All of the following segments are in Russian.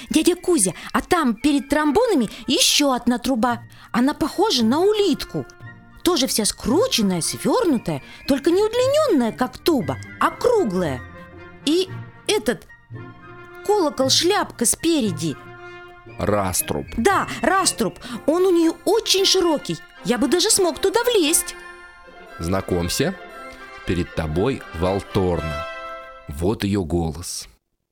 Дядя Кузя, а там перед тромбонами еще одна труба. Она похожа на улитку. Тоже вся скрученная, свернутая, только не удлиненная, как туба, а круглая. И этот колокол-шляпка спереди. Раструб. Да, раструб. Он у нее очень широкий. Я бы даже смог туда влезть. Знакомься, перед тобой Валторна. Вот ее голос.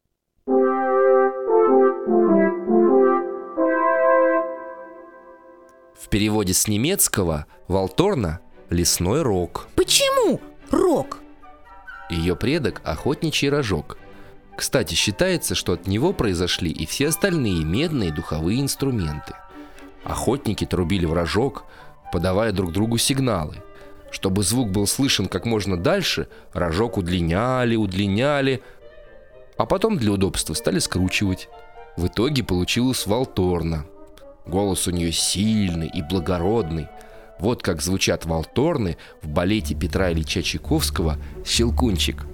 В переводе с немецкого Валторна – лесной рог. Почему рог? Ее предок – охотничий рожок. Кстати, считается, что от него произошли и все остальные медные духовые инструменты. Охотники трубили в рожок, подавая друг другу сигналы. Чтобы звук был слышен как можно дальше, рожок удлиняли, а потом для удобства стали скручивать. В итоге получилась Валторна. Голос у нее сильный и благородный. Вот как звучат валторны в балете Петра Ильича Чайковского «Щелкунчик».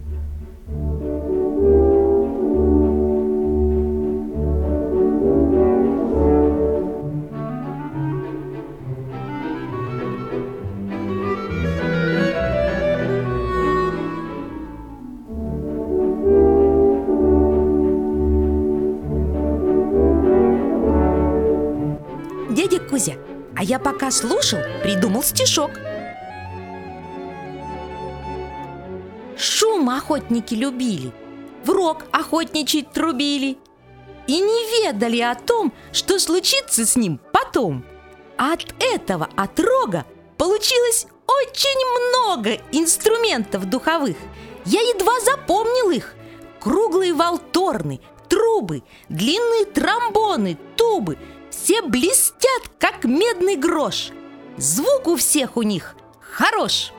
Дядя Кузя, а я пока слушал, придумал стишок. Шум охотники любили, в рог охотничий трубили и не ведали о том, что случится с ним потом. А от этого, от рога, получилось очень много инструментов духовых. Я едва запомнил их. Круглые валторны, трубы, длинные тромбоны, тубы. Все блестят, как медный грош. Звук у всех у них хорош.